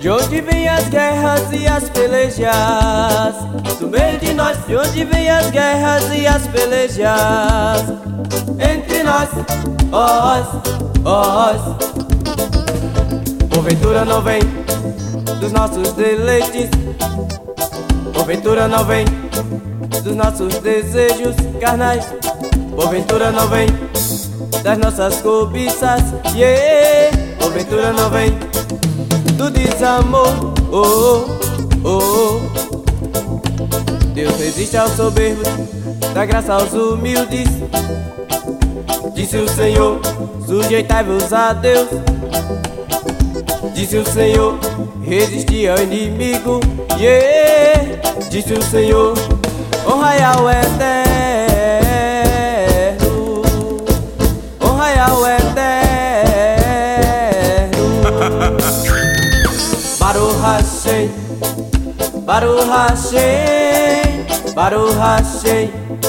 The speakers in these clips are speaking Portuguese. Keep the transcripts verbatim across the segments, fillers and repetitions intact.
De onde vêm as guerras e as pelejas? Do meio de nós. De onde vêm as guerras e as pelejas? Entre nós, ós, ós. Porventura não vem dos nossos deleites, porventura não vem dos nossos desejos carnais, porventura não vem das nossas cobiças, yeah. Porventura não vem do desamor, oh, oh, oh. Deus resiste aos soberbos, dá graça aos humildes. Disse o Senhor, sujeitai-vos a Deus. Disse o Senhor, resisti ao inimigo, yeah. Disse o Senhor, honrai ao Eterno, honrai ao Eterno. Baruch Hashem, Baruch Hashem, Baruch Hashem,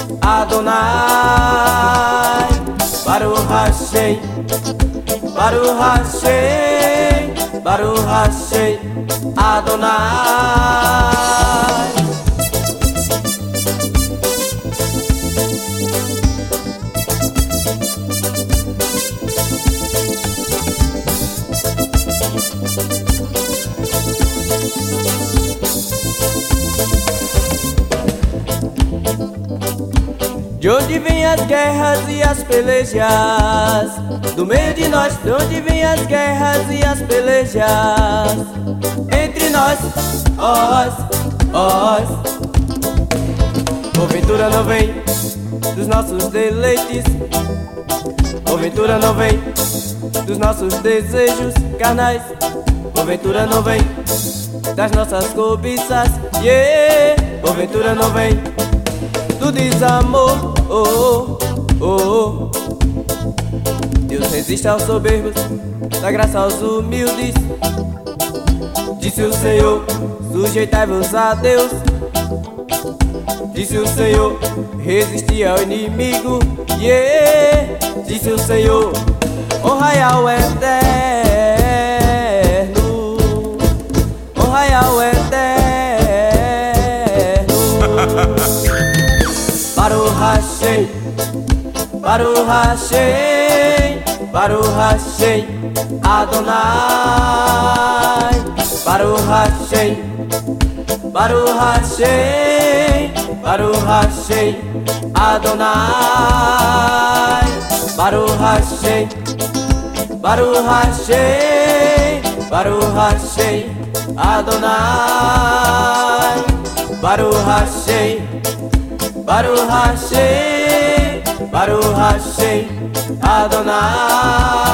Adonai. Baruch Hashem, Baruch Hashem, Baruch Hashem, Adonai. De onde vêm as guerras e as pelejas? Do meio de nós. De onde vêm as guerras e as pelejas? Entre nós, ós, ós. Porventura não vem dos nossos deleites, porventura não vem dos nossos desejos carnais, porventura não vem das nossas cobiças, yeah. Porventura não vem do desamor, oh, oh, oh. Deus resiste aos soberbos, dá graça aos humildes. Disse o Senhor, sujeitai-vos a Deus. Disse o Senhor, resisti ao inimigo, yeah. Disse o Senhor, honrai ao Eterno, honrai ao Eterno. Baruch Hashem, Baruch Hashem, Baruch Hashem, Adonai. Baruch Hashem, Baruch Hashem, Baruch Hashem, Adonai. Baruch Hashem, Baruch Hashem, Baruch Hashem, Adonai. Baruch Hashem, Baruch Hashem, Baruch Hashem, Adonai.